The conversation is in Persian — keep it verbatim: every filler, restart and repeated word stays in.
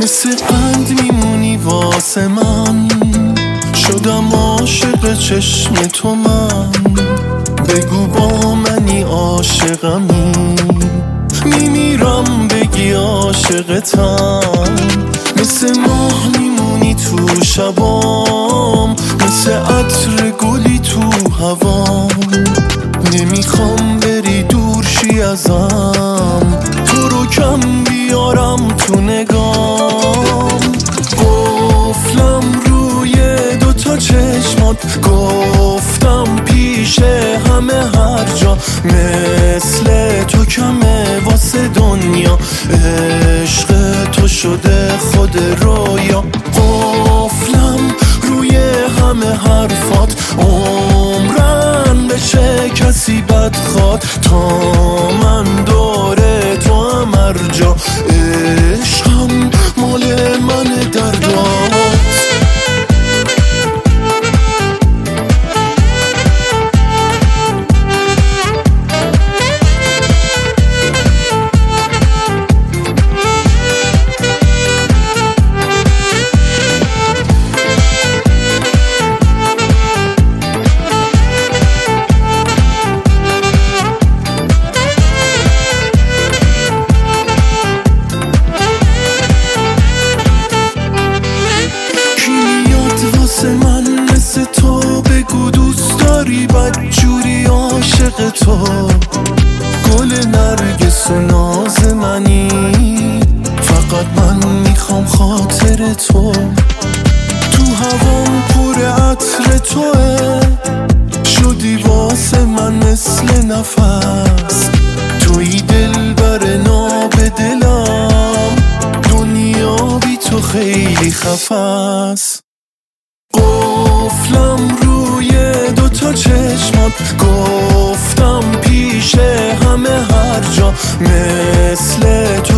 مثل قند میمونی واسه من، شدم عاشق چشم تو من. بگو با منی عاشقمی، میمیرم بگی عاشقتم. مثل ماه میمونی تو شبام، مثل عطر گلی تو هوام. نمیخوام بری دور شی ازم، تو رو کم بیارم تو نگام. قفلم روی دوتا چشمات، گفتم پیش همه هر جا. مثل تو کمه واسه دنیا، عشق تو شده خود رویا. قفلم روی همه حرفات، عمرن بشه کسی بدخواد. تا من داره تو هم هر جا، عشقم مال من دردات. من مثل تو بگو دوست داری، بدجوری عاشق تو. گل نرگس و ناز منی، فقط من میخوام خاطر تو. تو هوام پر عطر توه، شدی واسه من مثل نفس. توی دل بر ناب دلم، دنیا بی تو خیلی خفس. قفلم روی دوتا چشمات، گفتم پیش همه هر جا. مثل تو